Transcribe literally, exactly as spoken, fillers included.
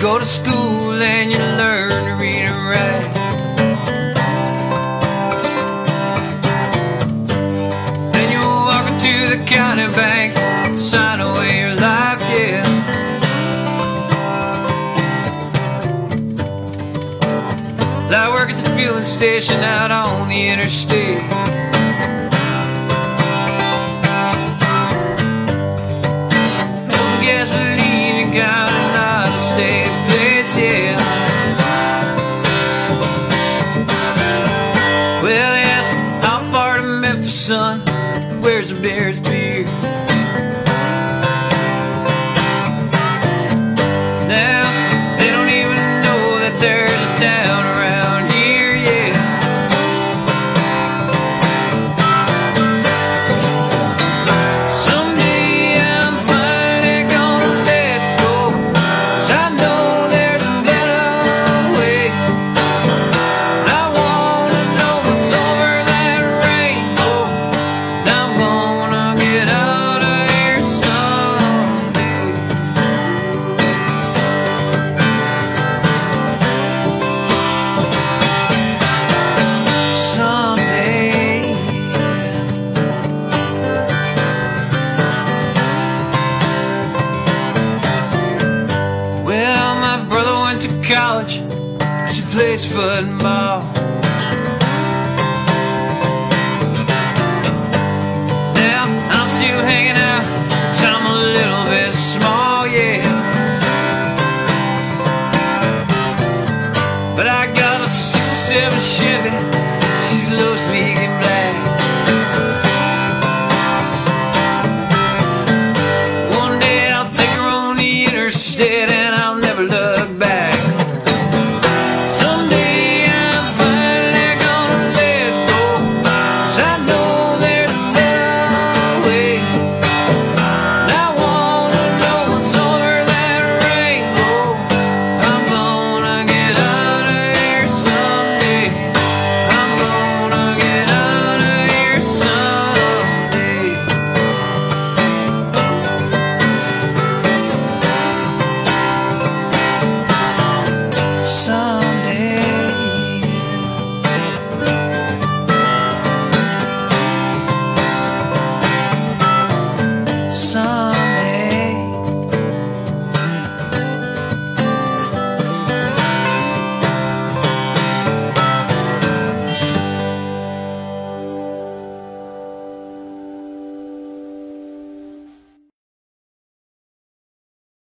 go to school and you learn to read and write. Then you walk into the county bank, sign away your life, yeah. I work at the fueling station out on the interstate. Gasoline and counting out of state plates, yeah. Well, they asked me how far to Memphis, son, where's the Bears beer? Now, they don't even know that there's a town around here, yeah. Someday I'm finally gonna let go, 'cause I know there's a better way. I wanna know what's over that rainbow, and I'm gonna get out of here someday. Someday. Well, my brother went to college 'cause he plays football. Now I'm still hanging out 'cause I'm a little bit small, yeah. But I got a sixty-seven Chevy